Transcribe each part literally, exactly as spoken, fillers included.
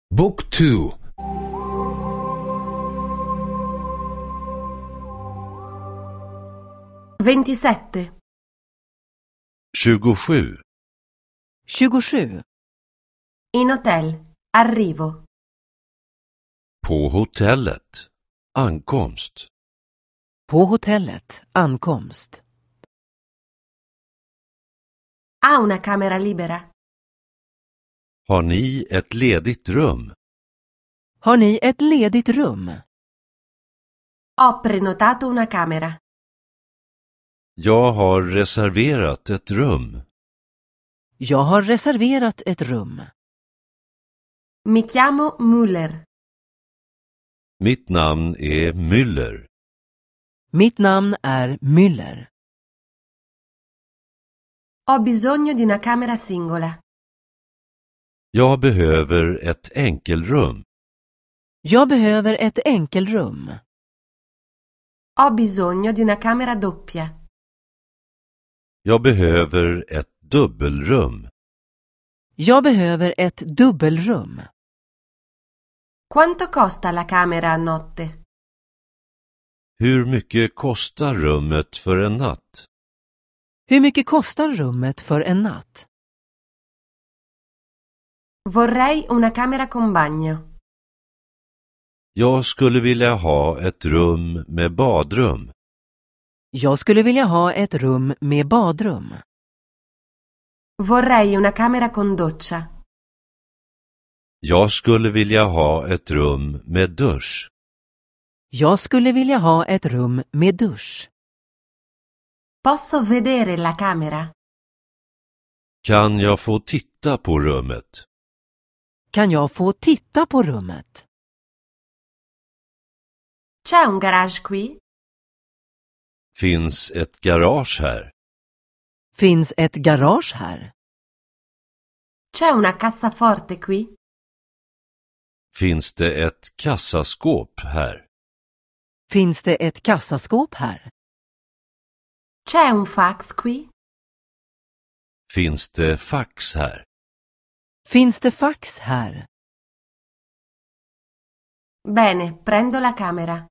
Book two. ventisette. tjugosju. tjugosju. In hotel. Arrivo. På hotellet. Ankomst. På hotellet. Ankomst. Ha una camera libera? Har ni ett ledigt rum? Har ni ett ledigt rum? Ho prenotato una camera. Jag har reserverat ett rum. Jag har reserverat ett rum. Mi chiamo Müller. Mitt namn är Müller. Mitt namn är Müller. Ho bisogno di una camera singola. Jag behöver ett enkelrum. Jag behöver ett enkelrum. Ho bisogno di una camera doppia. Jag behöver ett dubbelrum. Jag behöver ett dubbelrum. Quanto costa la camera a notte? Hur mycket kostar rummet för en natt? Hur mycket kostar rummet för en natt? Vorrei una camera con bagno. Jag skulle vilja ha ett rum med badrum. Jag skulle vilja ha ett rum med badrum. Vorrei una camera con doccia. Jag skulle vilja ha ett rum med dusch. Jag skulle vilja ha ett rum med dusch. Posso vedere la camera? Kan jag få titta på rummet? Kan jag få titta på rummet? C'è un garage qui? Finns ett garage här? Finns ett garage här? C'è una cassaforte qui? Finns det ett kassaskåp här? Finns det ett kassaskåp här? C'è un fax qui? Finns det fax här? Finns det fax här? Bene, prendo la camera.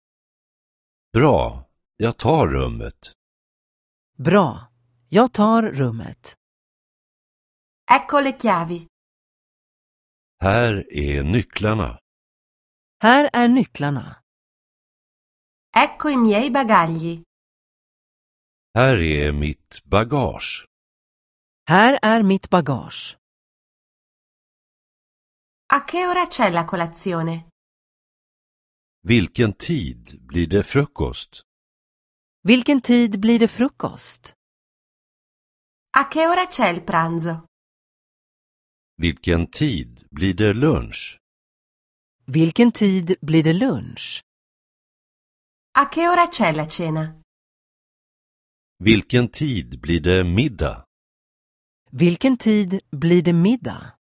Bra, jag tar rummet. Bra, jag tar rummet. Ecco le chiavi. Här är nycklarna. Här är nycklarna. Ecco i miei bagagli. Här är mitt bagage. Här är mitt bagage. A che ora c'è la colazione? Vilken tid blir det frukost? Vilken tid blir det frukost? A che ora c'è il pranzo? Vilken tid blir det lunch? Vilken tid blir det lunch? A che ora c'è la cena? Vilken tid blir det middag? Vilken tid blir det middag?